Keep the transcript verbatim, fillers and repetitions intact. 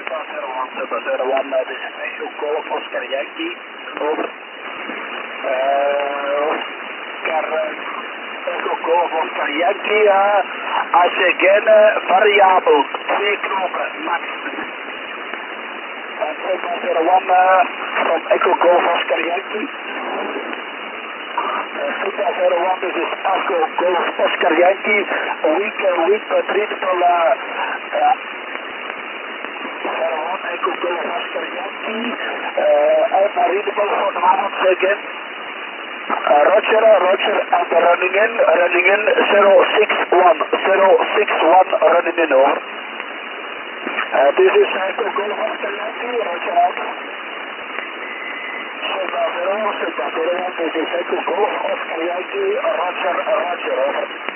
Super zero one, Super zero one, uh, this is Echo Golf Oscar Yankee, over. Uh, Oscar, uh, Echo Golf Oscar Yankee, uh, als je again, uh, variabel, twee knopen, max. Uh, Super zero one, uh, from Echo Golf Oscar Yankee. Uh, Super zero one, this is Echo Golf Oscar Yankee, a week, a week, but readable, uh, uh, zero one, Echo Golf Oscar Yankee, uh, I'm readable for the moment again. Uh, Roger, Roger, and running in, running in, zero six one, zero six one, running in, over. Uh, this is Echo Golf Oscar Yankee, Roger out. Super zero, Super zero one, this is Echo Golf Oscar Yankee, Roger, Roger, over.